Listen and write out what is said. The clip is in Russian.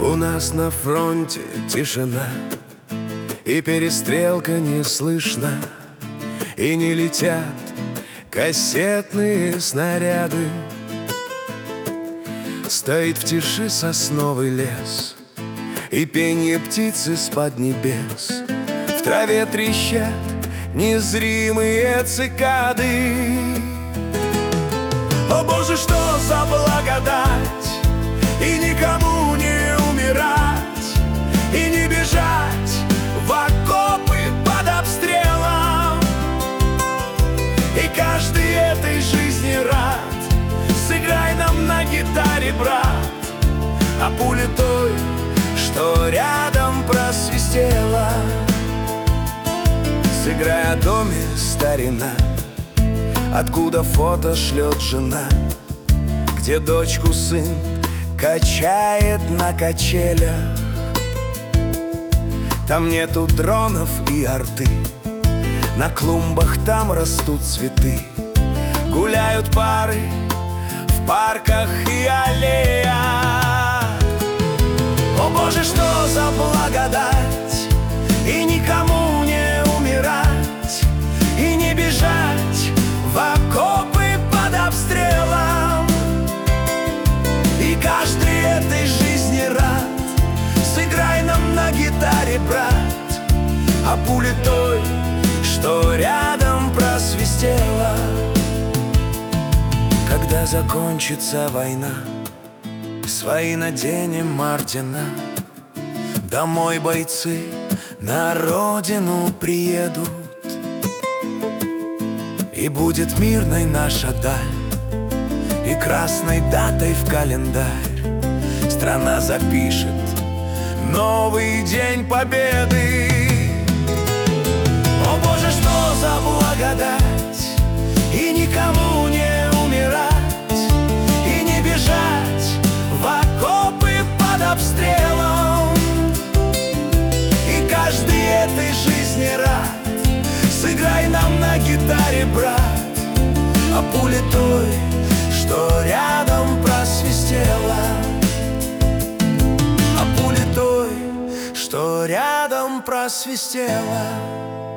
У нас на фронте тишина, и перестрелка не слышна, и не летят кассетные снаряды. Стоит в тиши сосновый лес, и пенье птиц из-под небес. В траве трещат незримые цикады. О Боже, что за благодать! И никому не умирать, и не бежать в окопы под обстрелом. И каждый этой жизни рад. Сыграй нам на гитаре, брат, а пуля той, что рядом просвистела. Сыграй о доме, старина, откуда фото шлет жена, где дочку сын качает на качелях. Там нету дронов и арты, на клумбах там растут цветы. Гуляют пары в парках и аллеях. О Боже, что за благодать! И никому не умирать, и не бежать в окопы под обстрелом. И каждый этой жизни рад. Сыграй нам на гитаре, брат, а пуля той, что рядом просвистела. Когда закончится война, свои наденем ордена. Домой бойцы на родину приедут, и будет мирной наша даль, и красной датой в календарь страна запишет новый день победы. О Боже, что за благодать! И никому не умирать, и не бежать в окопы под обстрелом. И каждый этой жизни рад. Сыграй нам на гитаре, брат, а пуля той, что рядом просвистела. А пуля той, что рядом просвистела.